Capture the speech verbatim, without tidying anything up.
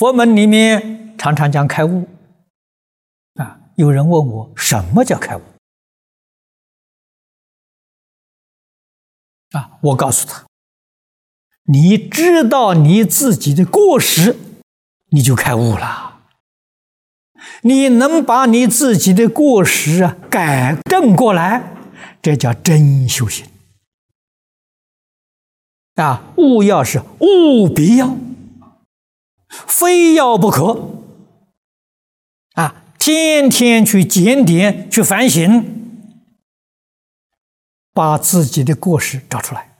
佛门里面常常讲开悟啊，有人问我什么叫开悟啊？我告诉他，你知道你自己的过失，你就开悟了。你能把你自己的过失啊改正过来，这叫真修行啊！悟要是务必要，非要不可啊！天天去检点、去反省，把自己的过失找出来。